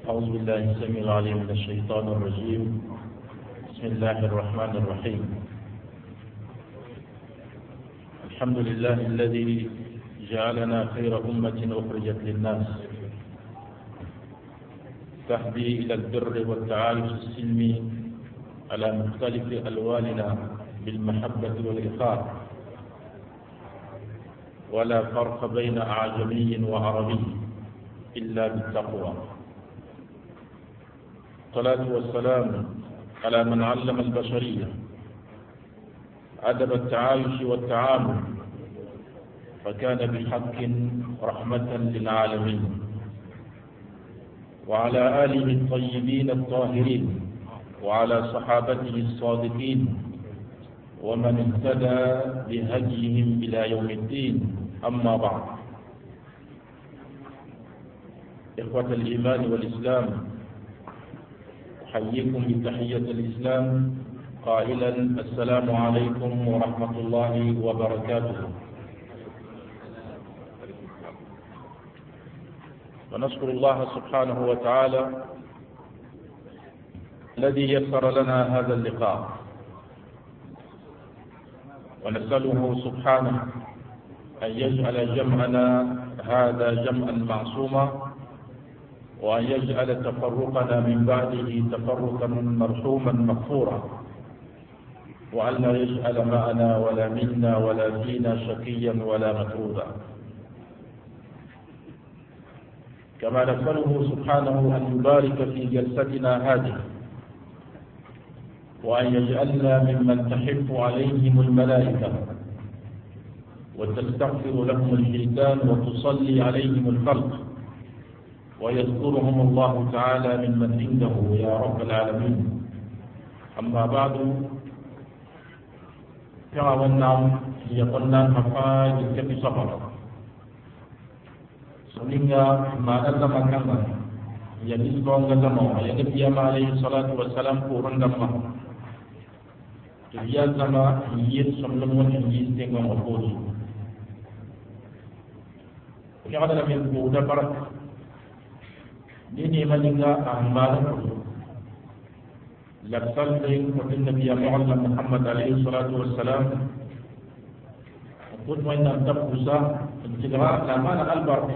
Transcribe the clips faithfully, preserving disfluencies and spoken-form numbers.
أعوذ بالله السميع العليم من الشيطان الرجيم. بسم الله الرحمن الرحيم. الحمد لله الذي جعلنا خير أمة أخرجت للناس تهدي إلى البر والتعايش السلمي على مختلف ألواننا بالمحبة والإخاء، ولا فرق بين أعجمي وعربي إلا بالتقوى. الصلاة والسلام على من علم البشرية أدب التعايش والتعامل، فكان بحق رحمة للعالمين، وعلى آله الطيبين الطاهرين، وعلى صحابته الصادقين، ومن اهتدى بهديهم إلى يوم الدين. أما بعد، إخوة الإيمان والإسلام، أحييكم بتحية الإسلام قائلا السلام عليكم ورحمة الله وبركاته. ونشكر الله سبحانه وتعالى الذي يسر لنا هذا اللقاء، ونسأله سبحانه أن يجعل جمعنا هذا جمعا معصوما، وأن يجعل تفرقنا من بعده تفرقا مرحوما مغفورا، وأن لا يجعل معنا ولا منا ولا فينا شقيا ولا مطرودا. كما نسأله سبحانه أن يبارك في جلستنا هذه، وأن يجعلنا ممن تحف عليهم الملائكة وتستغفر لهم الشيطان وتصلي عليهم الخلق، ويذكرهم الله تعالى ممن عنده يا رب العالمين. أما بعد، كما يقولنا مفاج كفي صبر سنينغا ما نزم كما ينسبون نزمه ينبي عليه الصلاة والسلام قرن دمه تبيا زما يسم لمن يستنغ مفوز كما من بودا برك ديني مجنغا أعمال لبسل من قد النبي محمد عليه الصلاة والسلام قد وإن تبقى انتقراء لما البرك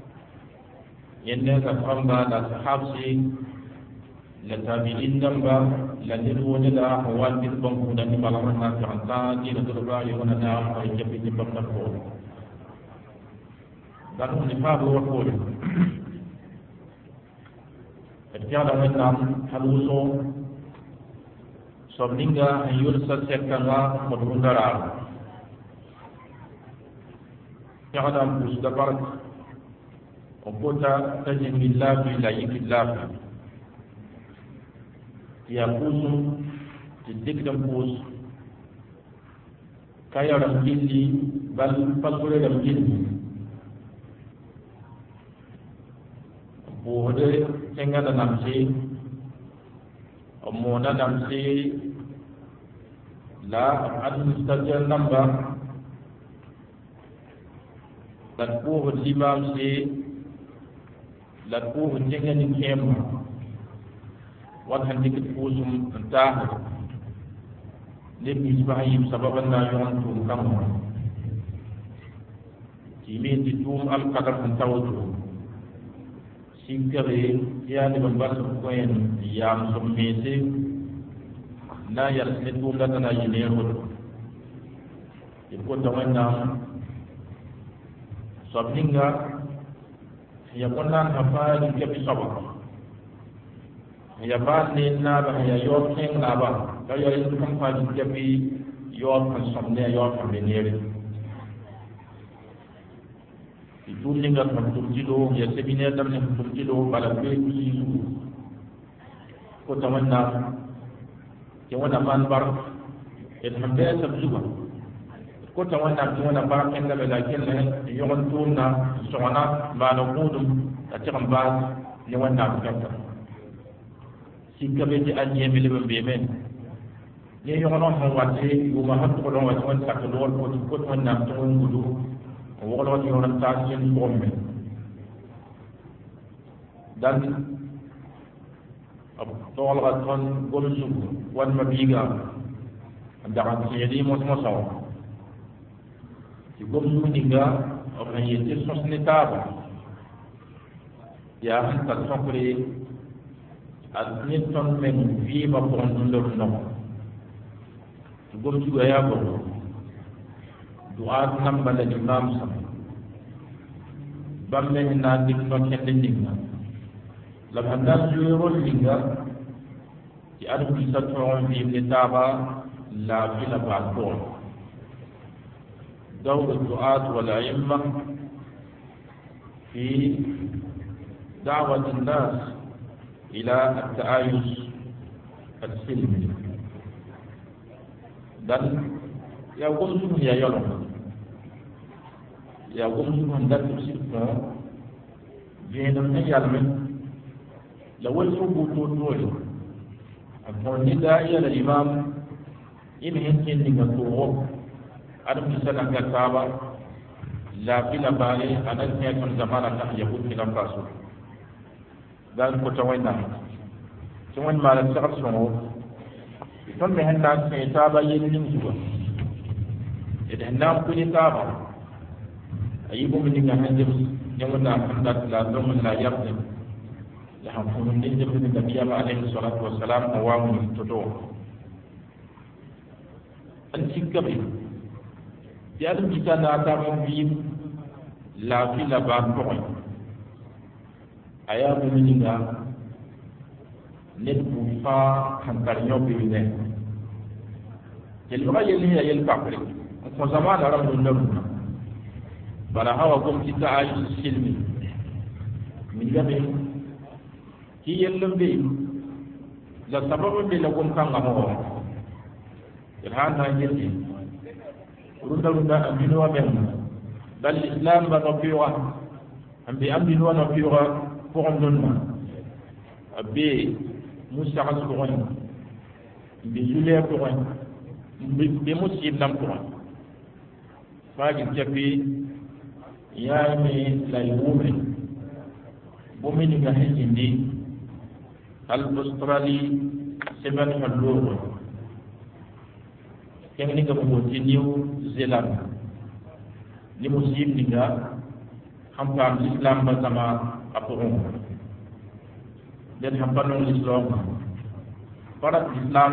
ينزل فرما لصحاب سي لتابعين دمبا لنرو جدا حوال بالبنك ودني بالغرنا في عنطان دين دربا يغننا ويجب دبقنا الفور دانو نفاق وقول ارتيالا وإنام حلوسو صبنينغا يرسل سيكتنغا مدرون درار يغنى مبوس دبارك وقوتا تجن بالله في لا يكي الله يقوس تدك دمبوس كايا رمجيني بل فصول رمجيني بوهده تنغا نمسي أمونا نمسي لا أدمستجر نمبر لنقوه الإمام سي لنقوه الجنة كيم وان هندك تقوسم انتاه نبي سبحيم سببنا يوانتم كم تيمين تتوم القدر انتوتو سيكري يعني بمبارس كوين يام سميسي نا يرسلتوم لتنا ينيرون يقول دوينا صبنينغا يقولنا نفاج كبي صبر يبان نابا يوكين نابا لا يريدكم فاج كبي يوكن صمني يوكن بنيري يقولنا نفتمجلو يسبيني دم نفتمجلو بلا بيت سيسو كتمنى يوانا من بار الحمد لله سبزوها kota wannan tuna ba kan da lakin ne yawan tuna sona ba na gudum a cikin ba ne wannan kanta shi ka be an yi milibe be men ne yawan on wate yu ma hat ko don wate on ta ko don ko ko wannan tun gudu ko wala yawan ta cikin bombe dan طول غطن قمسو والمبيغا دعان سيدي مصمصو قمسو نيغا ومن يتسوس نتابا يا أنت تفكري أدنيتون من فيما بغندلو نو قمسو يا بغو دعاء نمبر الإمام سم بمه نادك نوكين لنجنا لما الناس يقول لنجا يعرف يستطيعون في الكتابة لا في لبعضهم دور الدعاة والأئمة في دعوة الناس إلى التآيش السلمي dan ya gomsu ya yolo ya gomsu handa tusiko jeno ne yalme la wasu buto dole akon ni da ya da imam in hinkin ni ga to adam sana ga taba la bila bale anan ne kan zamana ta yahud kilan faso dan ko tawayna tuwan malam sakar sono ton me handa ke taba yin nin zuwa idan na ku ni taba ayi bu min ga hande yawan da handa la don la yabda la hakun din da bin nabiya ma alaihi salatu wassalam wa mun todo an cikabe ya dum kita na ta mun bi la fi la ba ko aya bu min ga net bu fa kan tar nyobi ne jeli ba yeli ya yel pakre ko zaman ara mun nabu bala hawa gum kita ay silmi min gabe ki yellum be la sababu be la gum kan ngamo irhan na yeli runda runda amino wa ben dal islam ba rabiwa ambi ambi no na biwa pour ndonna abe musa asqon bi jule ko be musib nam ko faji jabi ya mi lay wumi bumi ni ga hindi al australi seven hallo yang ni ga mo ci new zealand ni musib ni ga hampam islam ba sama apurun dan hampam islam para islam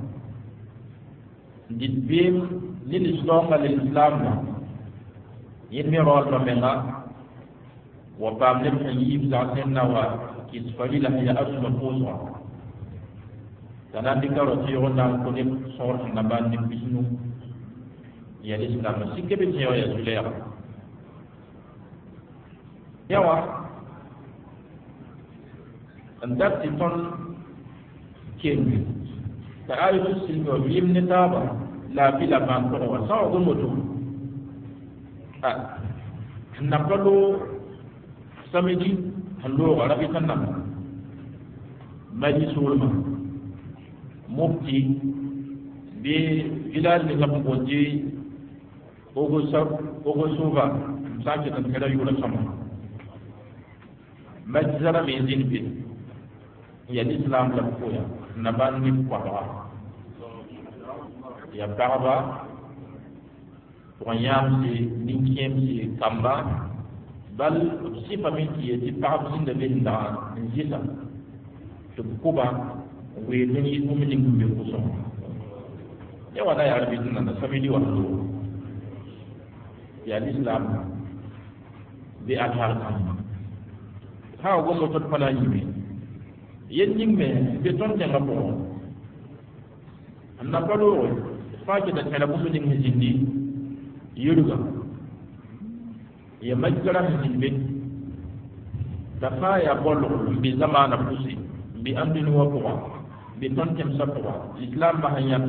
dibim lil islam lil islam yimi rol ma menga wa pamle yib za senna wa kisfali la ya asma quswa tanan dikaro ti yona ko ni sor na ban ni bisnu ya islam sikke be ti ya zuleya yawa andat ti ton kenni ta ayu silgo yim ne taba la bila ban ko wa sa go moto ah na palo samedi hallo arabi tanna maji sulma mufti bi bilal ni ngam bonji ogo sa ogo suba saje tan kada yula sama majzara min din bi ya islam la ko ya na ban ni kwa ya baba wanyam si ninkiem si kamba bal si famille ti baba sin de binda njita to kuba we ni mu min ngumbe ko so ya wala ya arabi din na famille wa do ya islam bi athar kam ha go mo to pala yimi yen nimme be ton de ngabo anna palo faje da kala bu min hijindi yuruga ya majjara hijinde da fa ya bolo bi zamana pusi bi andinu wa ko bi ton tem sapwa islam ba hanya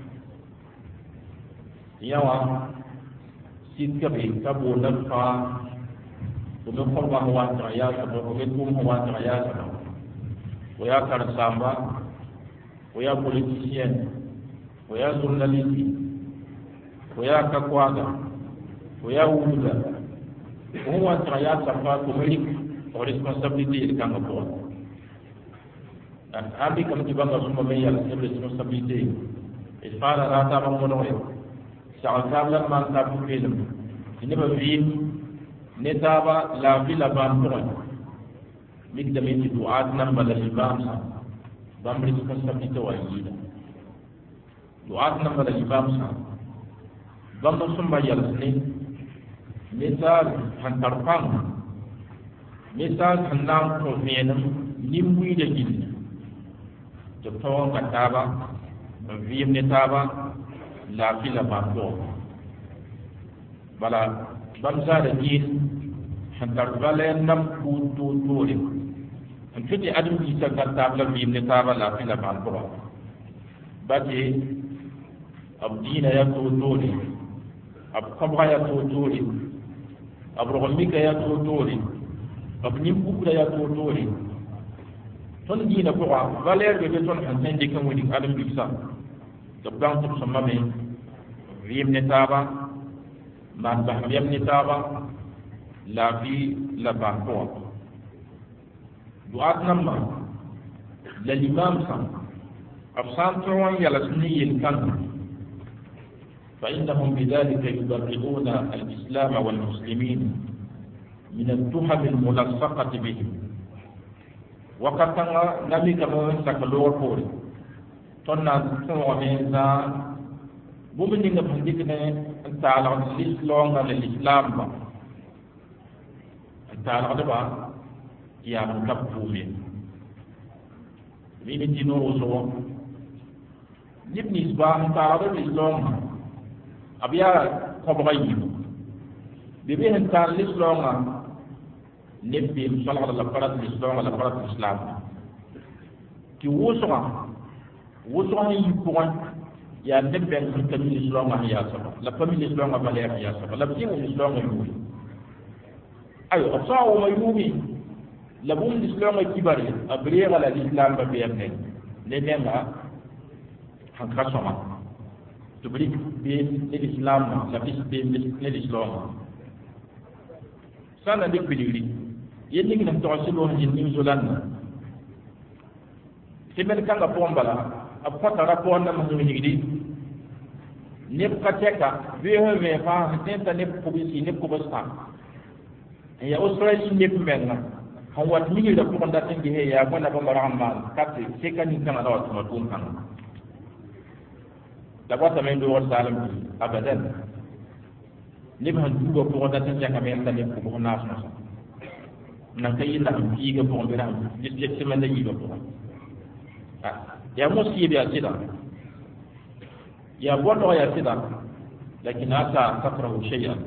yawa sikka be tabo na fa ko no ko ba wa ta ya ta ko be ko wa ta ya ta ko ya kar samba ko ya politicien ko ya journaliste ko ya kakwaga ko ya wuda ko wa ta ya ta fa ko meri ko responsabilité il kan ko abi kam ti banga suma me yalla ne responsabilité e fara rata ba mo noy sa tabla man ta bu film ni ba fi ne taba la fi la ban ko mi da me ti duat nan bala imam sa bam responsabilité wa yida duat nan bala imam sa bam sumba yalla ne misal han tarfang misal han nam ko menam nimwi da gilli to tawon ka taba viyem ne taba la fi la ba do bala bam za da gil han tarbale nam ku to to re an fiti adu ki ta ka tabla viyem ne taba la fi la ba do ba je abdina ya to to re ab kabra ya to to re ab rogmika ya to to re ab nim ku ya to to re ton dina ko wa valeur be ton han sen de kan woni adam bi sa to ban to sama me riem ne taba man ba riem ne taba la fi la ba ko duat namma la imam sa afsan to wan yala sunni yin kan fa innahum bidhalika yubarriduna al-islam wal muslimin min at-tuham al-mulassaqati bihim wakatanga nabi kamo sakalo ko tonna to me za bubu ninga pandik ne taala l'islam ga l'islam ba taala ba ya mutabu me ni ni no so nibni ba taala da l'islam abiya ko ba yi bibi han taala l'islam nebbi sallallahu alaihi wasallam l'islam la farat l'islam ki wosoma wosoma yi point ya nebbe ko tammi l'islam ya saba la famille l'islam ba le ya saba la bi l'islam yi ayo asaw ma yumi la bum l'islam ki bari abriya la l'islam ba be ne ne menga han kasoma to bari be l'islam la bis be l'islam sana de biliri yending na to silo hin New Zealand timen kanga pombala apata rapon na mu ngidi ne kateka vehe ve fa tenta ne pobisi ne pobosta ya Australia ne menna han wat mi da ko nda tingi he ya bona ba marhamma katti sekani kana da wat matun kan da kwata men do wat salam abadan ne ban duba ko nda tinga kamen da ne ko na so na kai la yi ga bon bira je je man da yi ga bon ah ya musi bi asida ya bodo ya sida lakin ata takrahu shay'an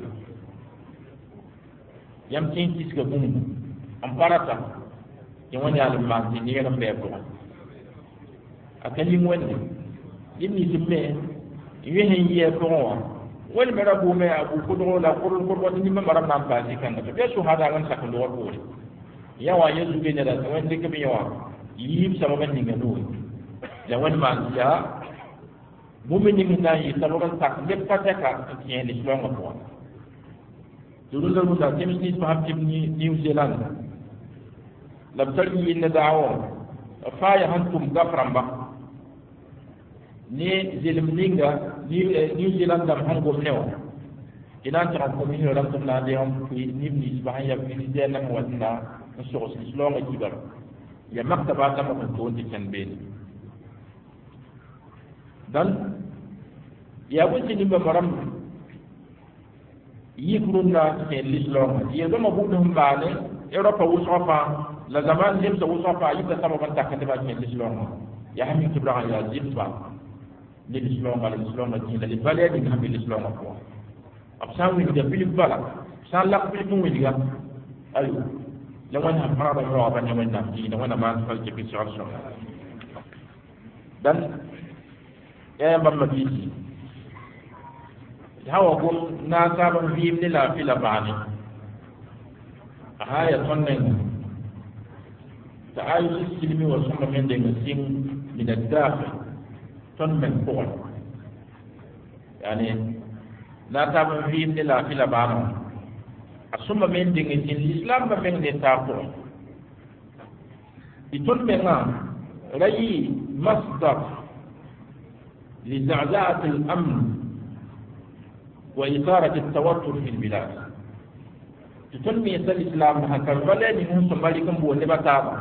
yam tin tis ga bum am parata ya wani al ma ni ga be ko akali mwende yimi simme yi hen yi ko wani mera bu me abu ko do la ko ko ko ni ma maram nam ba ni kan to be su hada ngan sakon do ko yawa yesu be ne da wani dike bi yawa yi sama ban ni ngado da wani ma ya bu me ni na yi saboran tak le pata ka ti ni lo ngo ko dulu dulu da kemi ni pa ni New Zealand la tarbi ni da'awo fa ya hantum gaframba ni zilimninga ni New Zealand da hango newa ina ta ko min ran to na de on fi ni ni ba ya fi de na wadna so so lo nga jibar ya maktaba ta ko to ti kan be dan ya wuce ni ba maram yi kurunna ke l'islam ya zama budun ba ne Europa wusofa la zaman lim da wusofa yi da sababan ta kan ba ke l'islam ya hami kibra ya jibba l'islam ala l'islam ni la balé ni hambi l'islam ko absan wi da bil bala san la ko mu wi ga ayu la wana faraba ro ba ni wana ni wana ma fal ke bi sharso dan ya mamma bi hawa gun na saban biyim ni la fi la bani haya tonnen ta ayu silmi wa sunna men de sin min ad-dakhil ton men ko yani na saban biyim ni la fi la bani asuma men de sin islam ba men de ta ko iton men na رأي مصدر لزعزعة الأمن وإثارة التوتر في البلاد. تتنمي الإسلام هكذا فلا نهم سمالكم بولي بتابا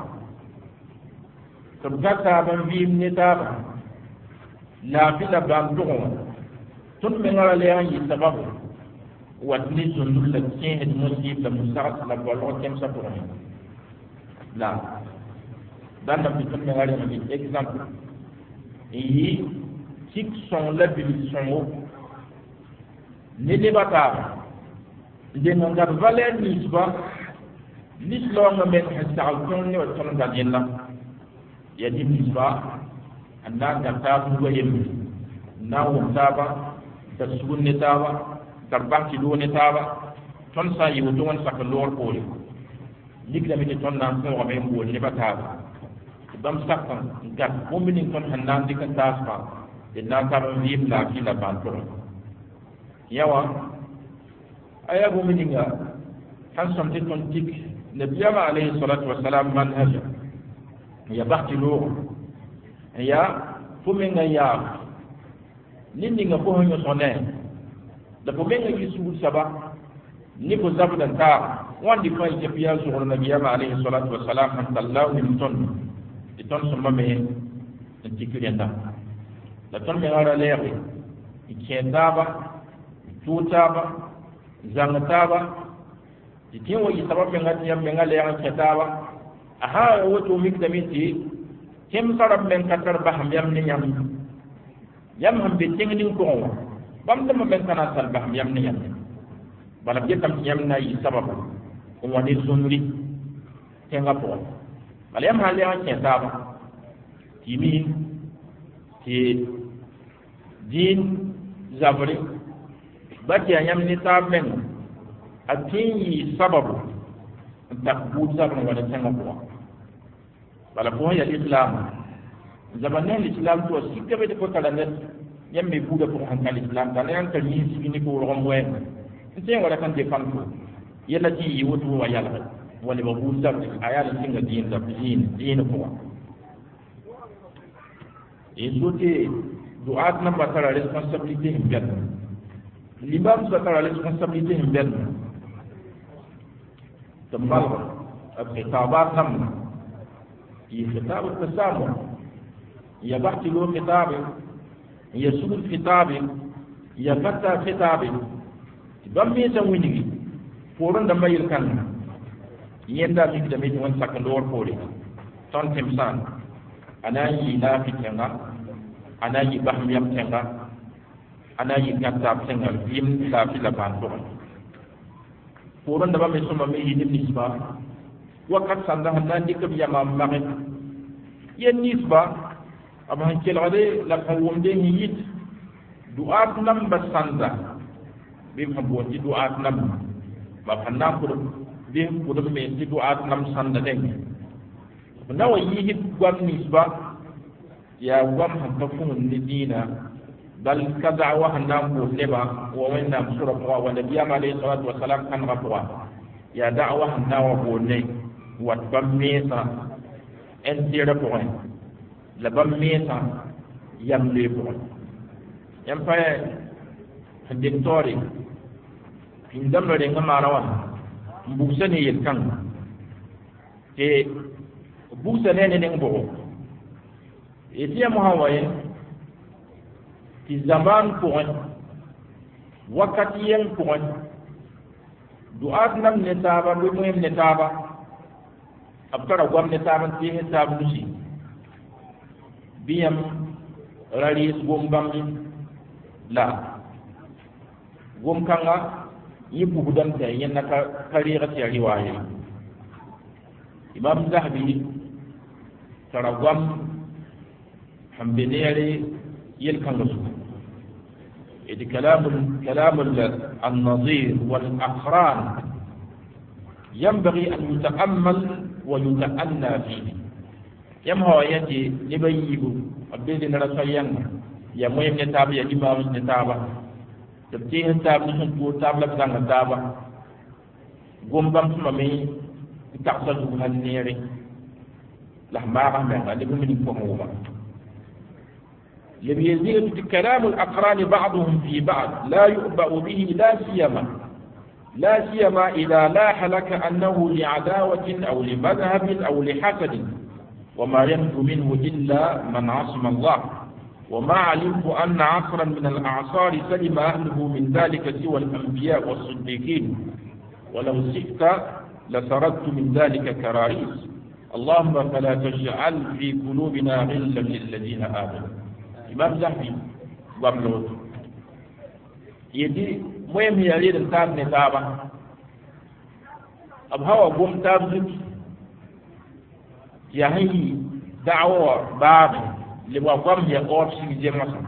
تبقى من بيم نتابا لا في لبان دون تنمي نرى لأن يسبب واتني سنو لكين المسيب لمساعد لبولو كم سبرهم لا دان نبي تنمي نرى لأن example إيه سيك سون لبي سونو ندي بتابا den ngar valer nisba nislo nga men hasal ton ne ton ga dilla ya di nisba anda ga tabu go yem na wo taba da sugun ne taba darban ki do ne taba ton sa yi wuto won sak lor ko li ligla mi ton nan ko me mo ne bataba dam sakkan ga mo min ton hanan di kan tasfa den na ka yim la ki la ban to yawa aya bo mininga han som te ton tik nabiyama alayhi salatu wassalam manhaj ya bahtilo ya fumenga ya nindi nga ko honyo sonne da ko menga yisu saba ni ko zabda ta wandi fay je piya so nabiyama alayhi salatu wassalam han sallahu min ton di ton so mame en tikirenda da ton me ara leewi ikendaba tutaba zangtaba titin wa sabab men ngati yam men ngale yang ketaba aha woto mik damiti kem sarab men katar baham yam ni yam yam ham be tingni ko bam dama men kana sal baham yam ni yam bala be tam yam na yi sabab ko woni sunri tenga po bala yam hal yang ketaba timi ti din zabri bati yam ni taben atin sababu takbu sababu wala tanga ko bala ko ya islam zabanen islam to sikka be ko kala net yam be buda ko hankal islam tan yan tan yi sigini ko rom wen tin wala kan de fan ko yalla ti yi wutu wa yalla wala ba bu sababu ayala singa din da din din ko esote duat na batara responsibility himben l'imam batara responsabilité himben tembal khitabat nam yi khitab tasamu ya bahti lo khitab ya sul khitab ya fatta khitab bam mi tan winigi foron da mayil kan yenda mi da mi won sakandor pore ton temsan anayi na fitanga anayi baham yam tenga anayi gatta tenga yim la fi la ban do foron da ba mi suma mi yim nisba wakat sanda hanan dikab yama mare yen nisba aban kelade la qawm de yit duat nam basanda bi ma bo ci duat nam ba fanna ko bi ko do me ci duat nam sanda de nawa yi gwam nisba ya gwam han fun ni dina bal ka da'wa hanam ko leba wa wanna sura wa wa nabiy alayhi salatu wa salam kan rapwa ya da'wa hanawa ko ne wat bam mesa en tira ko la bam mesa yam le ko yam fa hadin tori indam re ngama rawa mbuksa ne yel kan te busa ne ne ngbo etiya muhawaye ti zaman ko wakati yen ko duat nam ne taba bu mu ne taba abtara gwam ne taba ti ne taba nusi biyam raris gombam la gom kanga yibu gudan ta yen na karira ti riwaye imam zahabi tarawam حمبنيري يلكنسو إذا كلام كلام النظير والأقران ينبغي أن يتأمل ويتأنى فيه يم هو يجي نبيب أبدي نرسيان يا مهم نتابع يا إمام نتابع تبتيه نتابع نحن تابع لبزان نتابع قم بام سمامي تقصد هالنيري لحما ما غالب من فهوما يزيد كلام الأقران بعضهم في بعض لا يؤبأ به لا سيما لا سيما إذا لاح لك أنه لعداوة أو لمذهب أو لحسد وما ينجو منه إلا من عصم الله وما علمت أن عصرا من الأعصار سلم أهله من ذلك سوى الأنبياء والصديقين ولو شئت لسردت من ذلك كراريس اللهم فلا تجعل في قلوبنا غلا للذين آمنوا إمام زهبي قبل يدي مهم يريد التاب نتابة أبهوا قوم تابزك يهي دعوة باب لوقام يقول سيجي مصر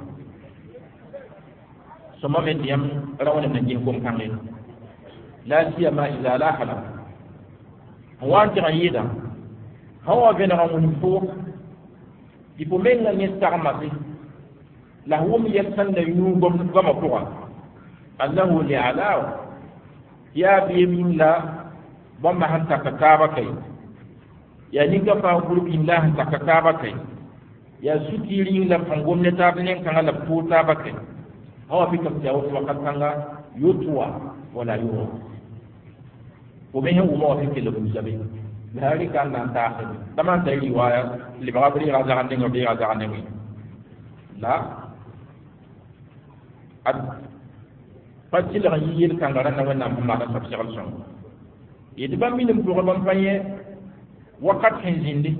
ثم من يم رونا من جهكم كامل لا سيما إذا لا حلم هو أنت غيدا هو بين رمون فوق يقول من لن يستعمل لهم يسن ينوبهم كما قوى أنه لعلاو يا بيمين لا بما هنتا كتابكي يا نيكا فاقول الله هنتا كتابكي يا سكيرين لا فنقوم نتابنين كان لا بوتابكي هو بكم جاوز وقت كان يتوى ولا يوى وبين هو ما في كل بوزبي هذه كان نتاخذ تمام تيجي رواية اللي بغابري غازا عندنا وبي غازا عندنا لا ad fatil ga yir kan gara na wannan amma na tafsir son yidi ba min bu ko ban faye wakat hin zindi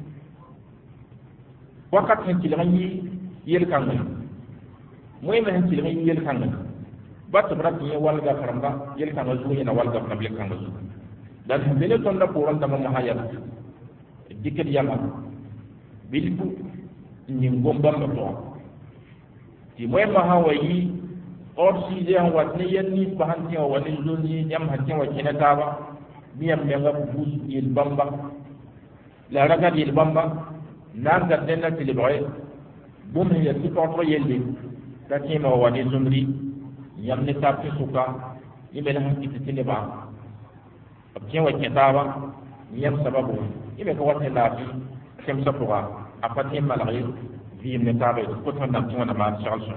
wakat hin tilga yi yir kan ga moy ma hin tilga yi yir kan ga bat brat ni wal ga faramba yir kan ga zuwa na wal ga faramba kan ga zuwa dan bele ton da poran da ma hayal dikel yama bilbu ni ngomba ma to ti moy ma hawayi or si je an watni yanni bahanti o wani zuni yam hakki wa kina taba biyam me ngam bus il bamba la raga il bamba nan ga denna til boy bum ya ti ko to yelle ta ti ma wani zumri yam ne tapti suka ibe na hakki ti ne ba ab ken wa kina taba yam sababu ibe ko wata lafi kem sabuwa apati malari vi ne taba ko to na to na ma shalso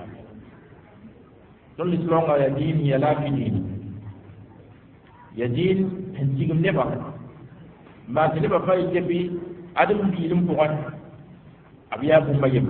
don l'islam ya din ya la fi din ya din hinjigum ne ba ma tele ba fa yebi adam bi lim ko wan abiya bu mayem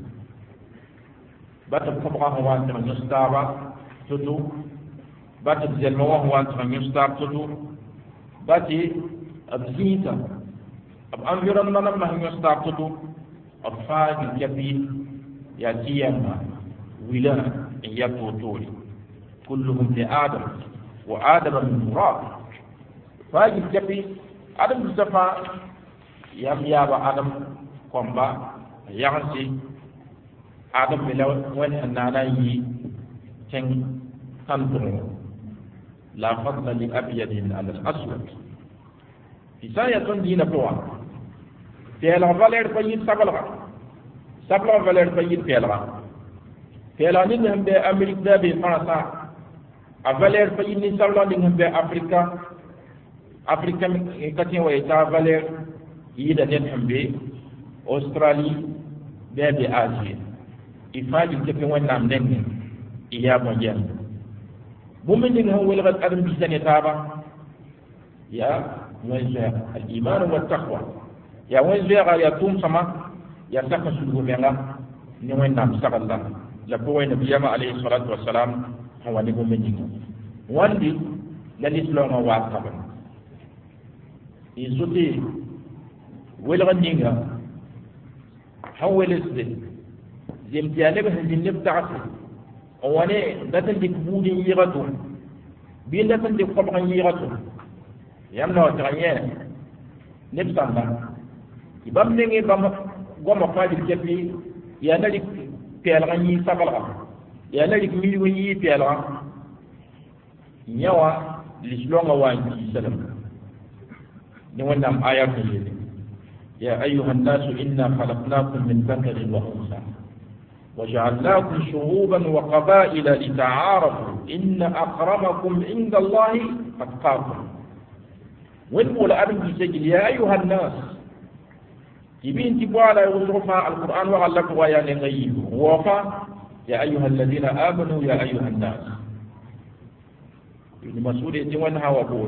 bata ko ba ko wan tan yustaba tutu bata jel mo wan tan yustab tutu bati abzita ab anviron nan ma yustab tutu ab fa yebi ya tiyama wila يطوطون كلهم لآدم وآدم من تراب فاجي جبي آدم مصطفى يام يابا آدم كومبا يانسي آدم بلا وين أنانا يي تن تنظر لا فضل لأبيض على الأسود في ساية دين بوا تيلا فالير فايد سبلغا سبلغا فالير فايد تيلا tela ni ngambe Amerika da be Faransa a valer fa yini sabla ni ngambe Afrika Afrika katin wa ta valer yi da den hambe Australie da be Asia ifali ke pe wannan den ne iya mo jan bumin din han wala gat adam bi sane taba ya wajha al iman wa taqwa ya wajha ya tum sama ya saka sulu menga ni wannan sakalla la ko way nabi yama alayhi salatu wassalam hawani bo men jingo wandi la l'islam wa taba isuti wala ninga hawelesde zem tiane ba hin nibtaas wane datan dik budi yiratu bi datan dik qobran yiratu yamno tanye nibtamba ibam nengi bam goma fadi kepi ya nalik pelga yi sabalga ya nalik milu yi pelga nyawa lislonga wanji salam ni wannan ayatu ne ya ayyuhan nasu inna khalaqnakum min dhakarin wa unsa وجعلناكم شعوبا وقبائل لتعارفوا إن أكرمكم عند الله أتقاكم ونقول أدم يسجل يا أيها الناس يبين تبوالا يوسفا القرآن وغلق ويا نغيب وفا يا أيها الذين آمنوا يا أيها الناس ابن مسعود يتمنى وقول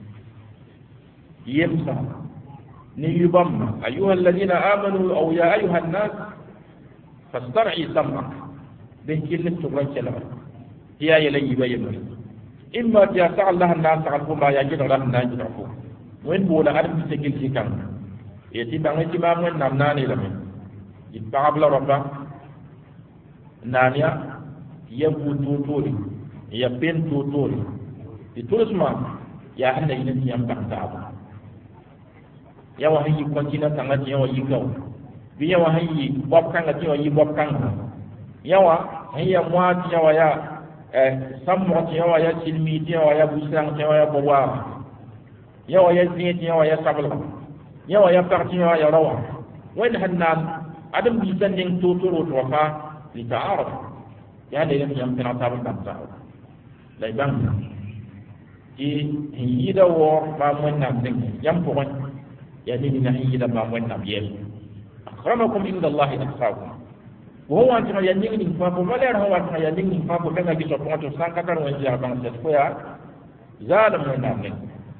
يمسى نيبم أيها الذين آمنوا أو يا أيها الناس فاسترعي سمعك به كلمة تقرأ كلمة هي يلي بيمر إما جاء الله الناس عرفوا ما يجد الله الناس عرفوا وين بولا أرد سجل سكان يتبع نتبع من نمناني لمن يتبع بلا ربا نانيا يبو توتوري يبين توتوري يتولس ما يا هلا ينتي يمتع تعبا يا وهي كونتينا تنغتي يا وهي كو بيا وهي بوب كانغتي يا وهي بوب كانغ يا وهي موات يا ويا سموت يا ويا سلميت يا ويا بوسان يا ويا بواب يا ويا زيت يا ويا سبل يا ويا بارتي يا ويا روح وين هنان ادم بيسندين توتورو توفا لتعارف يا لين يمكن تعرف تعرف لا يبان تي هيدا وور ما من نامدين يم بوين يا لين هيدا ما من ناميل اكرمكم عند الله اتقاكم وهو أنت ما ينين فاكو ما له هو أنت ما ينين فاكو كنا في سبحانه وتعالى كتر وجه بان سفيا ظالم ونامن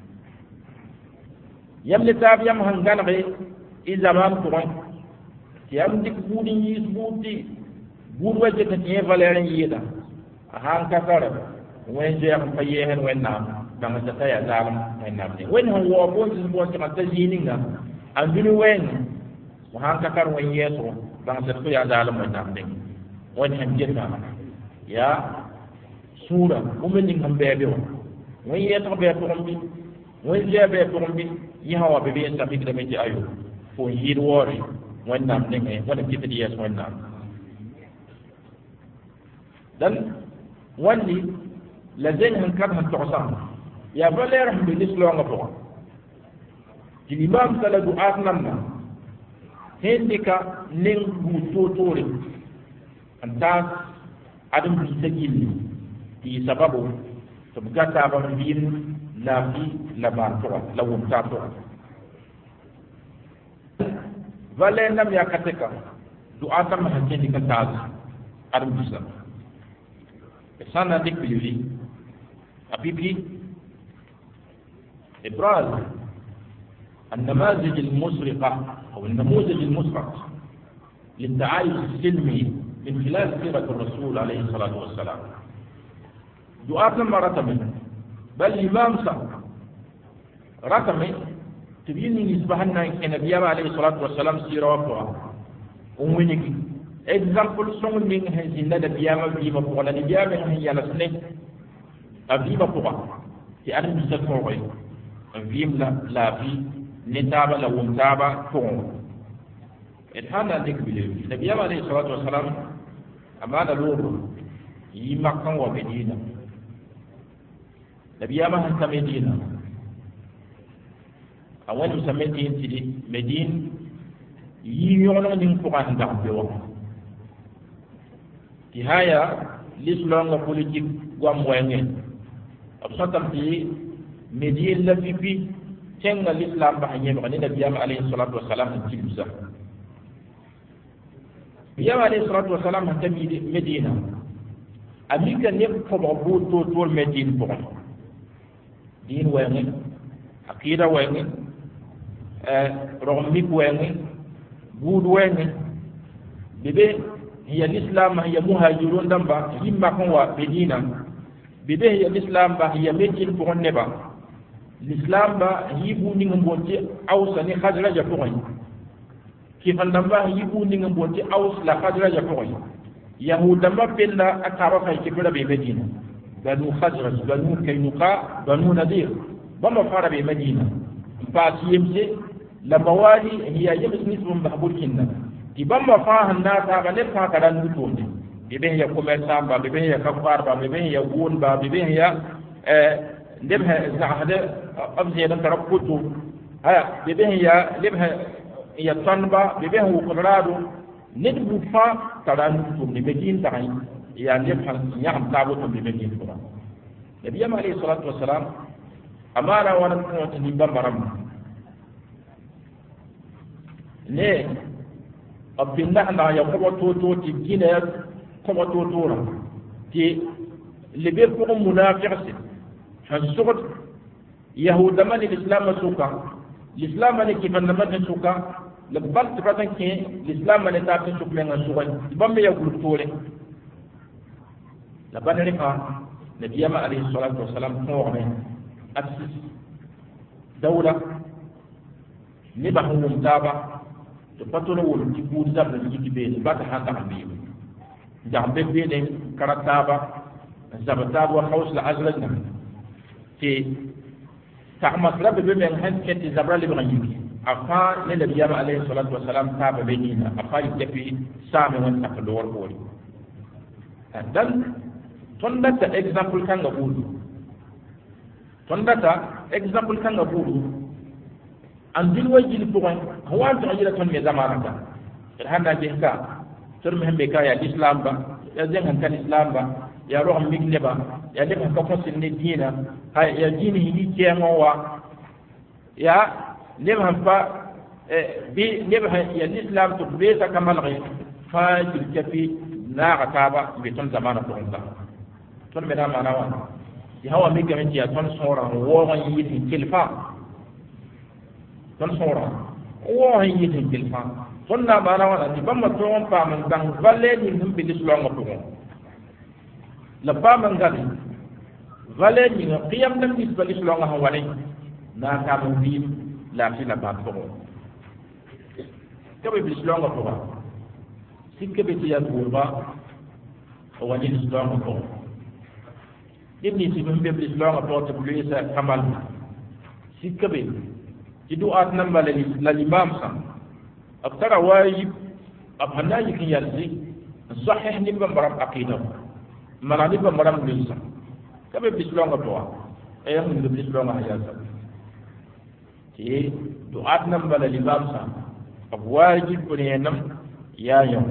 يم لتاب يم هنغان غي إذا ما نكون يم ديك بودي يسبودي بود وجه كتير فلان يدا هان كتر وجه فيهن ونام بان سفيا ظالم ونامن وين هو بون بون كما تجينينا أنجلو وين وهان كتر وين يسوع bang se ya zalim wa namde won han jetta ya sura umen ning hambe be won won ye to be to mbi won je be to mbi yi hawa be be sa bi da me ji ayo fo yir wori won namde nge won ki tidi yes won nam dan wandi la zen han kan han tosan ya baler ham be lislo nga to di imam sala du'at namna hendika ning butotore anta adam bisagili di sababu tabgata ba bin la fi la barto la wumtato vale nam ya kateka du'ata ma hendika taz adam bisam sana dik biwi apipi ibraz النماذج المسرقة أو النموذج المسرق للتعايش السلمي من خلال سيرة الرسول عليه الصلاة والسلام دعاء لما رتمه بل الإمام سعر رتمه تبيني نسبحنا إن نبي عليه الصلاة والسلام سيرة وقوة ومنك example song min hin da biyama bi ma ko la biyama hin yana sne abi ma ko ti adam bi sa ko ko vim la la bi نتابع لو متابع فون إدهانا ذيك بلي النبي عليه الصلاة والسلام أمانة لور يمكن ومدينة النبي ما هنت مدينة أول مسمى دين تدي مدينة يميون من فوقان دعوة تهايا l'islam la politique gwam wenge absatam ti medien la pipi tenga l'islam ba hanye ba ni nabiyam alayhi salatu wassalam tilza biyam alayhi salatu wassalam ta medina amika ne ko ba bu to to medine ko din wenge akida wenge eh romik wenge bud wenge bebe هي الإسلام هي مهاجرون دمبا يما كوا بدينا بده هي الإسلام با هي مجين فون نبا الإسلام با يبو نيغم بونتي أوس ني خزرا جفوي كيف دمبا يبو نيغم بونتي أوس لا خزرا جفوي يهود دمبا بينا أتعرف هي كبر بمدينة بنو خزرج بنو كينوقا بنو نذير بما فار بمدينة فاسيمسي لبوالي هي يمس نسبهم بحبول كنا ibamba fa handa ta ga ne fa kadan dutonde bibe ya commerçant ba bibe ya kafar ba bibe ya gun ba bibe ya eh lebha zahada abzi dan tarakutu aya bibe ya lebha ya tanba bibe hu qudradu nidbu fa kadan dutonde be din tan ya lebha nyam tabu to bibe din ko nabi alayhi salatu wassalam amara wa nan ko tin bambaram ne abinda na ya ko to to ti gine ko to to ra ti lebe ko munafiqsi han suqat yahuda man l'islam suka l'islam man ki ban man suka le bal tabatan ke l'islam man ta ta suka men suka bambe ya gulu tole la banere fa nabiyama alayhi salatu wassalam ko ne asis dawla ni ba hum taba to patolo wol ti budi da ni ti be ba ta hata ambi jambe be ne karataba zabataba wa haus la azlajna ti ta'mas rabbi be men han kenti zabra li ba yiki afa ne nabiyama alayhi salatu wassalam taba be ni afa yi same won ta do wor bori dan tonda ta example kan ga budu tonda ta example kan ga budu an dil wajil puwan hawa ta ajira ton me zamana ka handa be ka tur me be ka ya islam ba ya zen kan islam ba ya roh migne ba ya le ka ko sin ni dina hay ya dini ni ke ngowa ya le ma fa bi le ba ya islam to be ta kamal ghay fa til kafi na ka ba be ton zamana ko ta ton me na mana wa ya hawa mi gamin ya ton sora wo wan yi tilfa ton sora wo wan yi tilfa ton na mana wa ni bamma ton pa man dang valle ni hum bi islam ko ko la ba man gali valle ni qiyam nam bis bal islam ha wale na ka mo bi la fi la ba ko ko bi islam ko ko sikke be ya burba o wani islam ko ibni sibin be islam ko to bulisa kamal sikabe ti du'at nan bala la imam sa aktara wajib abhana yikin yalzi sahih ni ba maram aqida mana ni ba maram lisa kabe islam ko ay mun be islam ha yasa ti du'at nan bala imam sa ab wajib ne nam ya yau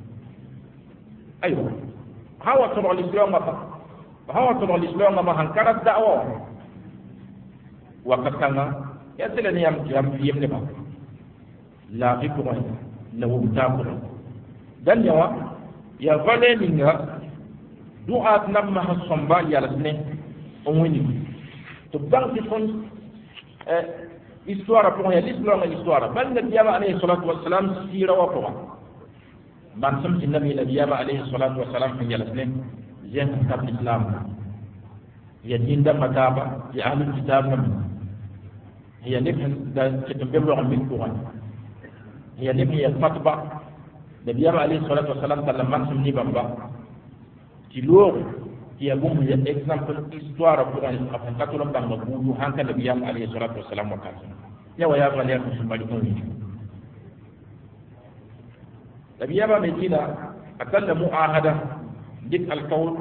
ayo hawa to al-islam ma hawa to al-islam ma han karat da'wa wa katanga ya tele ni yam yam yem ne ba la fi ko la wu ta ko dan yawa ya vale ninga du'at nam ma hasamba ya lasne on wini to bang ti fon eh histoire pour ya l'islam l'histoire bal nabiyama alayhi salatu wassalam sira wa ko ban sam ci nabi nabiyama alayhi salatu wassalam fi yalasne jen tab islam ya dinda mataba ya ahlul kitab nam hiya nifhan da kitabul min quran hiya nifhan ya fatba nabiyama alayhi salatu wassalam tallam man sam ni bamba ci lo ya bum ya exemple histoire pour un afakatul bamba bu hanka nabiyama alayhi salatu wassalam wa kan ya wa ya valer musulmani ko ni nabiyama me kila akalla muahada dik alqawl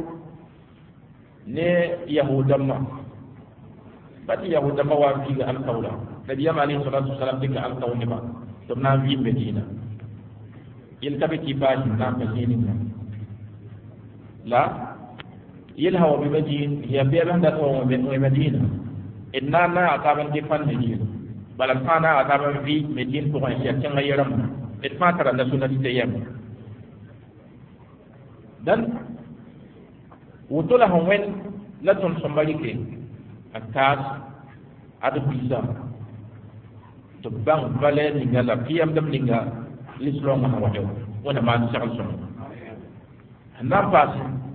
ne yahudamma bati yahudamma wa fi alqawla nabiyama alayhi salatu wasalam dik alqawl ne ba to na vi medina il tabe ki ba na ba ni la yelhawa bi madina ya bi banda to be medina inna na ataban di fan medina balan kana ataban vi medina ko ya tan yaram et fatara la sunati tayam dan wutula hawen la ton somebody ke akas adu bisa to bang vale ni ngala piyam dam ninga l'islam ma wajo wana ma shakal som na pas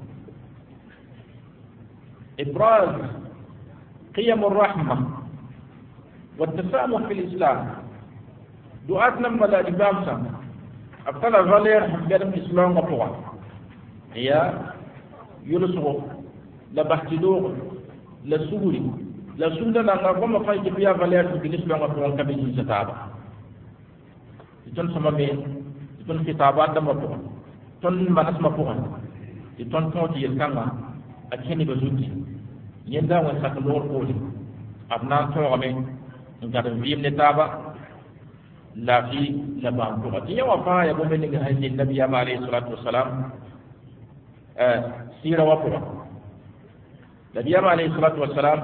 ibraz qiyam ar-rahmah والتسامح في الإسلام دعاتنا ملا إبامسا أبتلا غالير حبير الإسلام وطوع هي يلسغو لبحتدوغ لسوري لسودة لنغم فايت بيا غالير في الإسلام وطوع كبير ستابا يتون سمامي يتون كتابات دم وطوع يتون مناس مطوع يتون توتي يلكاما أكيني بزوتي يندا ونساكلور قولي أبنان توغمي ngata vim ne taba la fi la ba ko ti yawa fa ya bo men nga hadin nabi alayhi salatu wassalam eh sira wa ko nabi alayhi salatu wassalam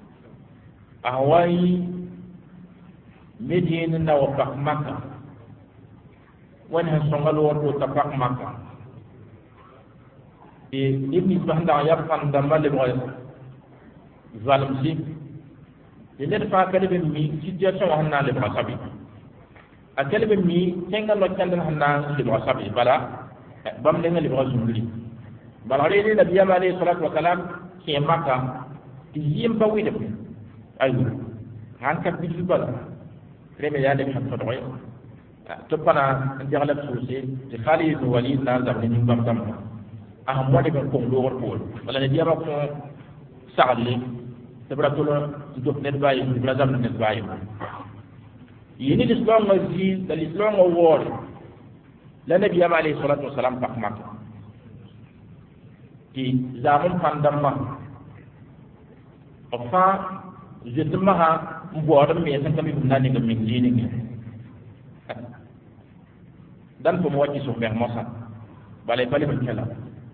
ahwai medina na wa makka wani han songal wo ta pak makka e ibn bahda ya fan da mal mo zalim si ele fa kale be mi situation wa hanna le masabi akale be mi tenga lo kanda hanna le masabi bala bam le ngali ba zumri bala re ni nabiya alayhi salatu wa salam ke makka ti yim ba wi de ayu han ka bi bala reme ya de han to to pana jagalab suusi ti Khalid ibn Walid na zamni ni bam tam aham wadi ko ko do wor pol wala ne diaba ko saali te bra to do net bayi bra zam net bayi yini l'islam mazi da l'islam wor la nabi alayhi salatu wasalam pak mak ti zamun pandamma ofa jetma ha mbodam me san kami bunani ngam min dini ni dan ko mo wacci so mer mosa balay bali man kala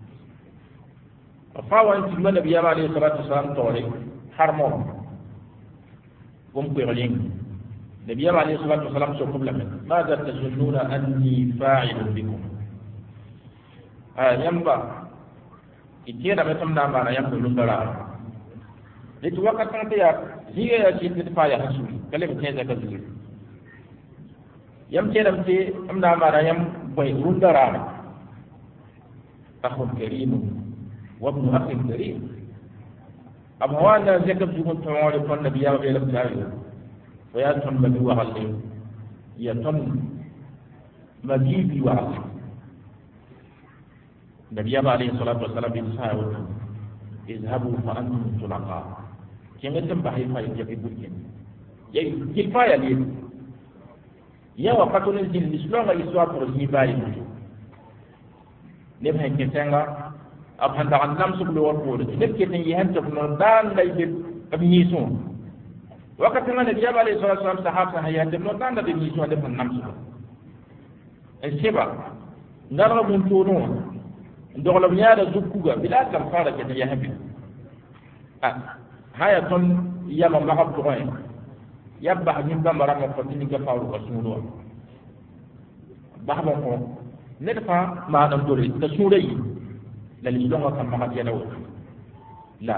fa wan ci man nabi alayhi salatu wasalam tore harmo gum ko yoling nabi alayhi salatu wasalam so kubla men madha tazunnuna anni fa'ilun bikum ah yamba ikena betam na mana yamba lundara litu wakatan tiya hiya ya ci fa ya hasu kalim kene ka zuri yam cedam te am na mara yam boy rundara akhun karim wa ibn akhin karim am hawana zakab jugun tawali kon nabi ya be lam tawi wa ya ton nabi wa halle ya ton magibi wa halle nabi ya alayhi salatu wassalam bin sa'ud izhabu fa antum tulaqa kengatam bahay fa yabi bukin yayi kifaya li yawa patonin din l'islam ga histoire pour ni bayi ne ba ke tanga ab handa an nam su lo wor ne ke tin yi hanta no dan lay de ab ni so wakati ngane nabi alayhi salatu wasallam sahaba hayya de no dan da ni so de fan nam su e seba ngara mun to no ndogla nyaada zukkuga bila kam fara ke ya habi ah haya ton yama mahab to ay yabba min bambara mo ko tin ga fawru ko sunu bahba ko ne dafa ma dam dole da surai la li donga kam ma ya dawo la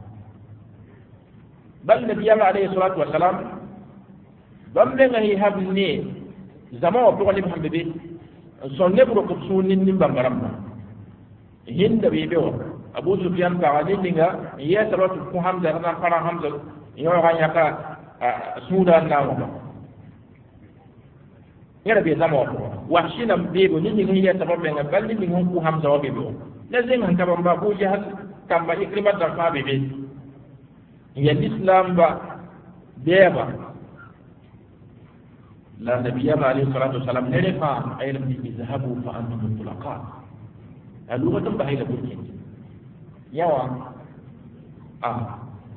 bal nabi alayhi salatu wa salam bam le ngi habni zama wa ko ni hambe son ne bro ko sunin ni bambara ma hinda be be abu sufyan ka wadi dinga ya salatu ko hamza na fara hamza yo ga nyaka sudan nawo yara be zama wa shina bebo ni ni hiya tababe nga balli ni ngun ku hamza wa bebo lazim han tabamba ko jahal kamba ikrimat da fa bebe ya islam ba beba la nabiyya alayhi salatu wasalam ne fa aylam bi izhabu fa antum tulaqa alu watam ba hayla burkin yawa ah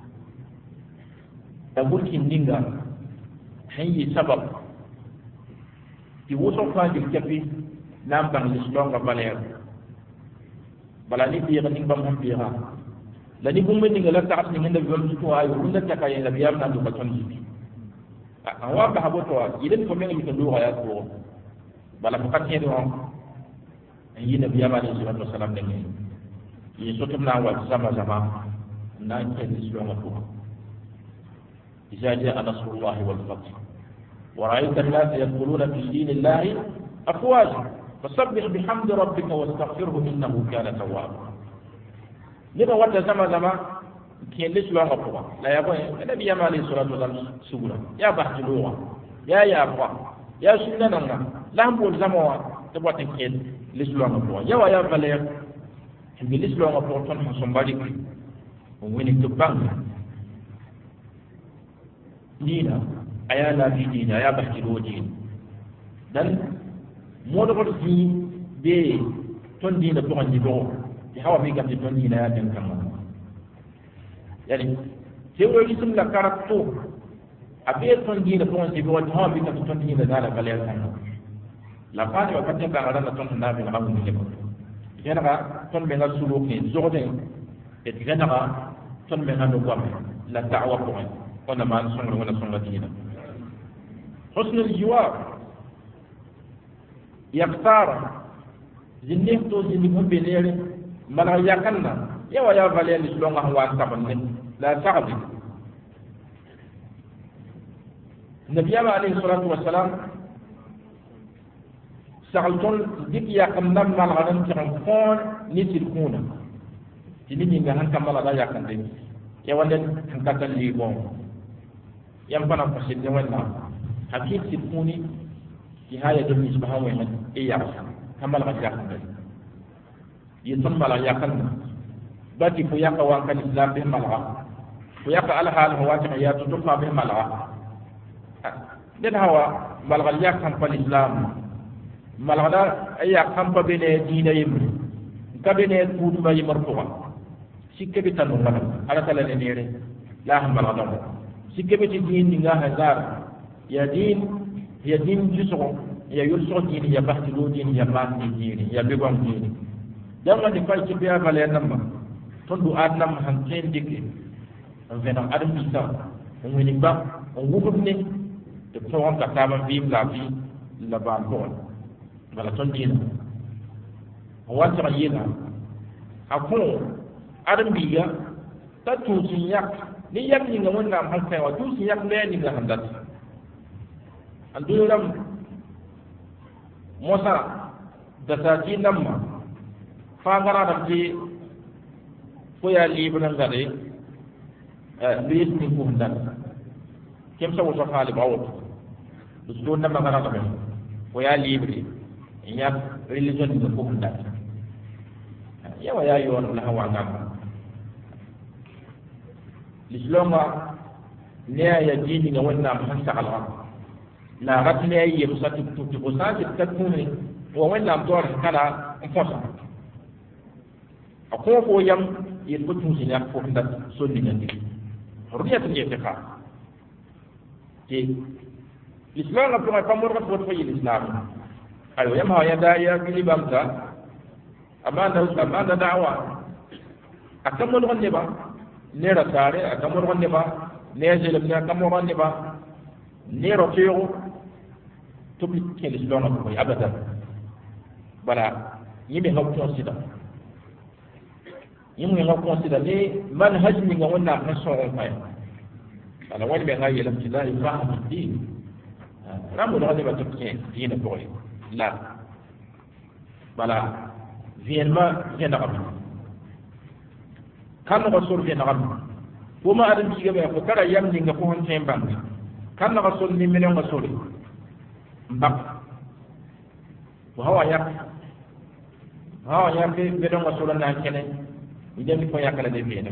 da burkin dinga hayyi sabab ti woso fa di kafi nam bang l'islam ga baler bala ni bi ga bam ham bi ha la ni gumbe ni la taat ni ngenda bam ci to ay unda ta kay la biyam na do ba ton ci a wa ba habo to idan ko men ni ko do ya ko bala ko kat hedo yi nabi alayhi salatu wasalam ne yi sotum na wa sama sama na ke l'islam ko إذا جاء نصر الله والفتح ورأيت الناس يدخلون في دين الله أفواجا فسبح بحمد ربك واستغفره إنه كان توابا لما وجه زما زما كين ليش لو غفوا لا يبغى النبي عليه الصلاة والسلام سورة يا بحث لغة يا يا أبغى يا سنة نعم لا هم بول زما تبغى تكين ليش لو غفوا يا ويا بلير هم ليش لو غفوا تون حسن بالك وين تبان dina aya la bi dina aya bahti do din dan mo do ko di be ton dina to ngi do di hawa mi gam di ton dina ya den kam yani se wo isum la karatto abe ton dina to ngi do di hawa mi gam ton dina da la bale kan la fani wa katin ka ngara ton na bi ngam ni ko yana ka ton be ngal sulu ni zo de et yana ka ton be ngam do ko la da'wa ko وانا ما نسمع ولا نسمع دينا حسن الجوار yaktara zinni to zinni mo belere mala yakanna yawa ya vale ni longa wa tabanne la ta'bi nabiya alayhi salatu wassalam sa'alton dik ya kamnam mal gadan tan kon ni tilkuna tini ni ngahan kamala da yakan de ya wanden kan katan li bon yam bana ko sidde wala hakik tilkuni ki haya de mi subhanahu wa ta'ala e ya kamala ga yakan de yitam mala yakan bati fu yaka wa kan islam be mala fu yaka al hal huwa ta ya tutu fa be mala den hawa malgal yakan pa islam malgada ay yakan pa bene dina yim ka bene tudu ma yimar ko sikke bi tanu ngana ala tala ne nere la ha malgada sikke bi din ni nga hazar ya din ya din jiso ya yurso din ya bahti do din ya ma din ya be gon din dan ma di fay ci biya bale namma tondu adnam han ten dikki on vena adam bisa on woni ba on wugubne te fawon ka tama bim la bi la ba ko wala ton dina on wata yina akon adam biya ta tusin yak ni yak ni ngamon nam han kai wa tusin yak le ni ga handat anduram mosa da ta ji namma fa ngara da ji ko ya libran gade eh bis ni ko handat kem sa woso xali bawut du do na magara ko ko ya libre ya religion ni ko hunda ya wa ya yon la hawa ngam lisloma ne ya dini nga wonna man sa ala la ratne ay yusati tuti ko sa takuni wa wonna am tor kala fosa ako ko yam yel ko tun sinya ko hunda so ni ngandi riyatu yetiqa ti l'islam la pour pas mourir pour faire l'islam alors yama ya da ya bi bamta amanda amanda da'wa akamul gonne ba ne rasare akamul gonne ba ne jelim ne akamul gonne ba ne rotiyo to bi ke l'islam ko abada bala yimi hakko sida yimi hakko sida ne manhaj mi nga wonna na so on fay ala wani be ngayi lam ci dai faham din ramu do ba tukki dina boy la bala vienma viena kam kan ko sur viena kam ko ma adam ci gabe ko kara yam ni nga ko hon tem bang kan na ko sol ni menen nga sori mbak wa hawa yak hawa yak be be do nga sol na kene ni dem ko yakala de viena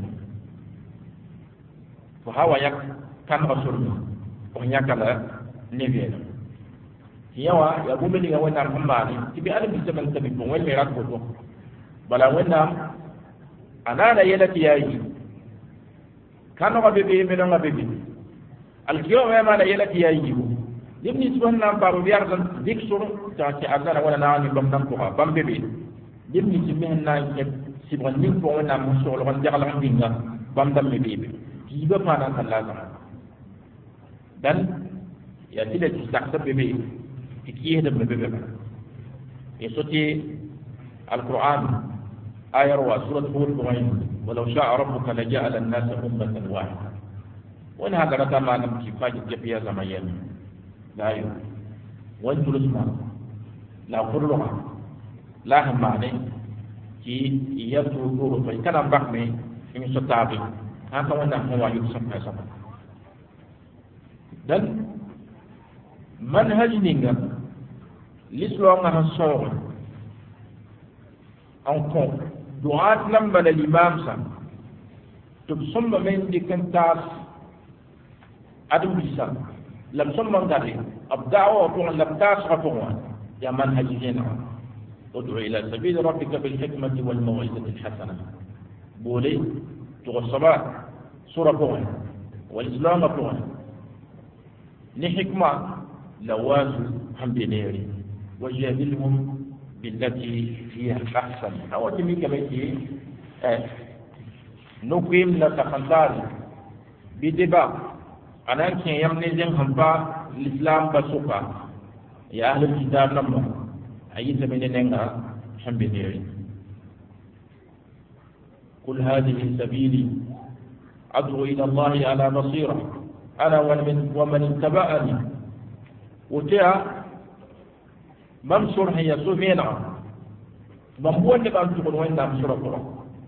ko hawa yak kan rasul ko nyakala nebiena yawa ya bumbe ni ngawena mbani tibi adam bi zaman tabi ko wal mirat ko to bala wena anana yelati yayi kan ko bebe me no ngabebe al kiyo me ma na yelati yayi ibni subhanahu wa ta'ala biyar dan diksur ta ci azara wala na ni bam dan ko bam bebe ibni subhanahu na ke sibon ni ko wena mo so lo jagal nginga bam dam me bebe tiba pana kallala dan ya tidak disakta bebe ikiye da bebe bebe yesoti alquran ayar wa surat hud bayin walau sha'a rabbuka laja'ala an-nasa ummatan wahida wana hada rata ma nam ki faji jabiya zamayen la yu wan tulusma la qurruha la hamane ki yatu duru fa kana bakme in sotabi haka wannan hawa yu sabba sabba dan manhaj ninga l'islam nga sor en compte duat namba la l'imam sa to somma men di kantas adu bisa lam somma ngari abda'wa ko lam tas ko ya manhaj jena ud'u ila sabil rabbika bil hikmati wal maw'izati al hasana bolé to sabat sura ko wal islam ko ni hikma لوازم هم بنيري وجادلهم بالتي هي أحسن أو تمي كبيتي نقيم لتخنطار بدبا أنا كي يمني زين هم با الإسلام بسوكا يا أهل الكتاب نمو أي سبيلنا حم بنيري قل هذه سبيلي أدعو إلى الله على بصيرة أنا ومن ومن اتبعني وتيا ممسور هي سفينة ممبون لبان تقول وين نام سورة قرآن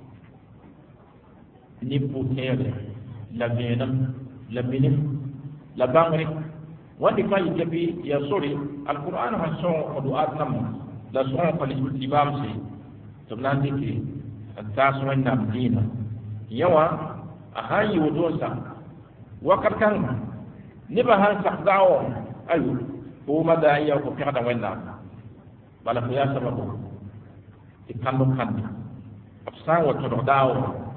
نبو تيري لبينم لبينم لبانغري وندي كاي جبي يا سوري القرآن هسون ودعاء نم لا سون فالإمام سي تبنان ديكي التاس وين نام دينا يوا أهاي ودوسا وكركان نبا هان سقداو أيو هو مدى أيو كفيرا وين نام بلا فيا سببو تكالو كان أفسان وترداو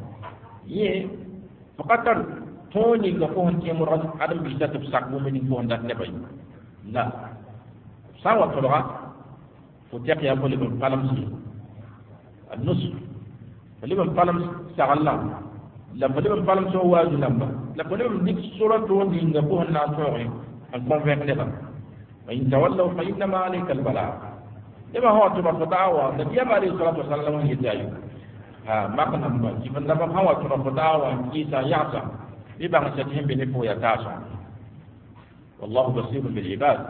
يه فقطر توني لفوهن تيمورات عدم بيجات بساقبو من فوهن دات نباي لا أفسان وترداو فتيق يقول لبن فالمسي النصف فلبن فالمس سغلا لا فلبن فالمس هو واجو نمبا لا فلبن ديك سورة توني لفوهن ناتوغي أنكم فيك نبا وإن تولوا فإنما عليك البلاغ لما هو تبا فتاوى النبي عليه الصلاة والسلام يجايو ها ما كان نمبا جيبن لما هو تبا فتاوى كيسا يعصى لبا نساتهم بنفو يتاسع والله بصير بالعباد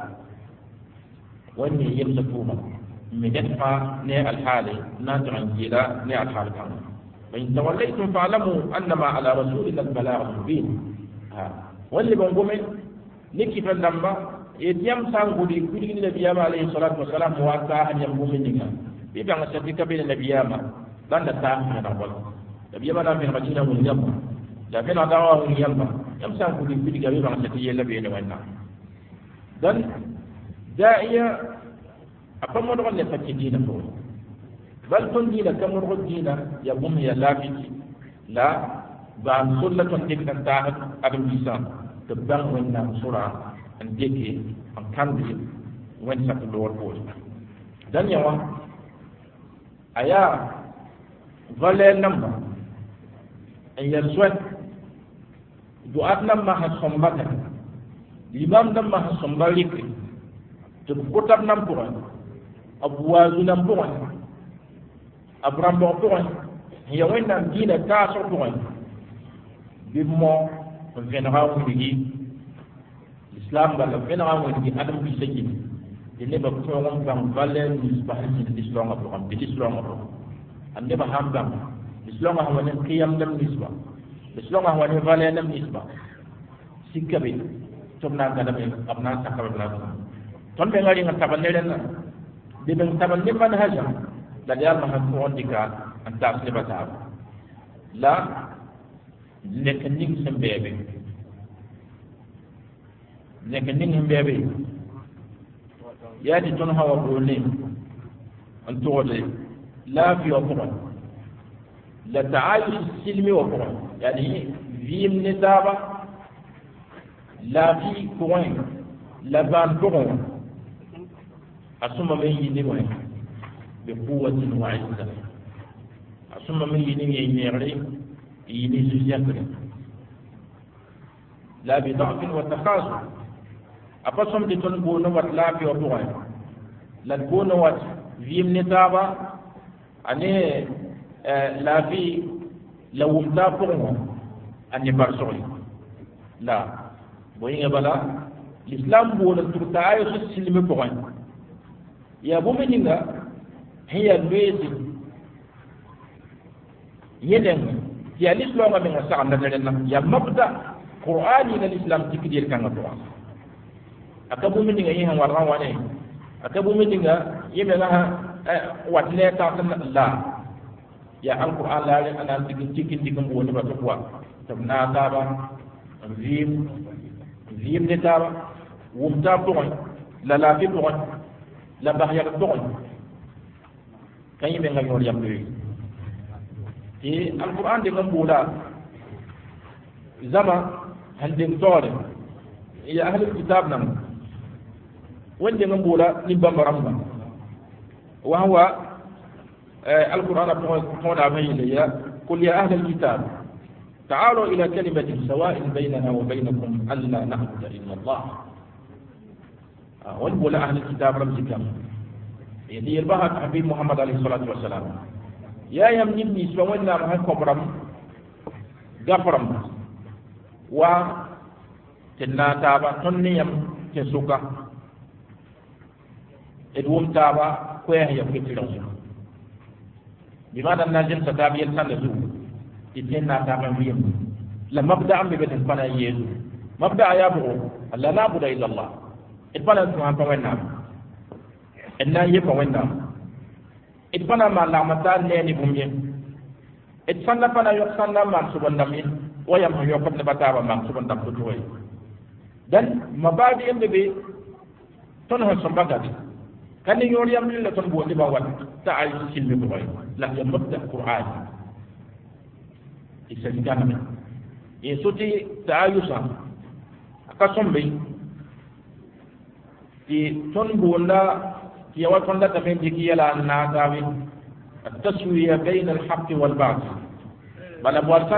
وإني يمسكوها من يدفع نيع الحالي ناجعا جيلا نيع الحال كان فإن توليتم فاعلموا أنما على رسولنا البلاغ المبين ها واللي بنقوم نكي فلما يتيم سانغودي كل النبي عليه الصلاة والسلام واسع أن يقوم منك بيبقى سبيك بين النبي ما لن تتعلم من أول النبي ما نام من مدينة من يمه لكن أدعوه من يمه يم سانغودي كل بيبقى سبيك النبي وإنا dan داعية أقام رغم لفتح دينا فوق بل كن دينا كم رغم دينا يقوم هي لافت لا بعد سلة تلك التاهد أدم جيسان تبان وإنا سرعة أن ديكي أن كان دي وين سكدور بول dan yawa aya valel namba en yer swet duat namba ha sombata imam namba ha sombalik to kotab nam ko abwazu nam ko abram bo ko ya wen nam dina ta so ko bimmo veneraw bi islam bala veneraw bi adam bi sejin dine ba ko ngam bang valen nisbah ni islam ko am bi islam ko ande ba ham bang islam ha wona qiyam lam nisbah islam ha wona valen lam nisbah sikabe tomna ngada be amna sakabe la ton be ngari ngata banere na de ben taban ni manhaja la yar ma ko ondika an tasli bata la lekaning sembebe lekaning sembebe ياتي تنهى وقولين أن تغلي لا في وقرن لا تعايش السلمي وقرن يعني في النتابة لا في قرن لا بان قرن أسمى من ينوي بقوة وعزة أسمى من ينوي ينيري ينيسو يكري لا بضعف وتخاصم أقسم لتنبون وات لا في وطوعي لتكون وات في النتابة أني لا في لو متابعهم أن يبرسوني لا وين بلا الإسلام بقول الترتاعي السلم بقوين يا بومينينا هي الويز يدن يا الإسلام من الساعة نزلنا يا مبدأ قرآني الإسلام تكدير كان القرآن akabu mi dinga yihan warran wane akabu mi dinga yime na watle ta tan la ya alquran la le ana digin tikin digin bo ne ba to kwa tabna ta ba zim zim ne ta ba wum ta to la la fi to la ba ya to kan yime nga yor yam ni ti alquran de ngam bola zama handin tore ya ahli kitab nam wanda ngam bola ni bambaramba wa huwa القرآن قول عبيد يا قل يا أهل الكتاب تعالوا إلى كلمة سواء بيننا وبينكم ألا نعبد إلا الله ونقول أهل الكتاب رمز كم يدي البحث حبيب محمد عليه الصلاة والسلام يا يم نبني سوينا مع كبرم غفرم و تنا تابا تنيم تسوكا ادوم تابا كويه يم كتيرون بماذا نجم ستابي السنة تنا تابا بيم لما ابدا ام بيت فانا ييسو مبدا يا ابو لا نعبد الا الله اتبنا سبحانه وتعالى ان يبقى ويندا اتبنا ما لا متا ني بومي اتسنا فانا يقسنا ما سبحان الله ويم يقم نبتا ما سبحان الله توي dan mabadi en be ton ha sambagati kan yori am lilla ton bo diba wat ta ay silmi ko way la ya mabda qur'an isa digana e soti taayusa aka sombe ti ton bonda ti wa ton da tamen jiki yala na gawi at-taswiya bayna al-haqq wal batil bala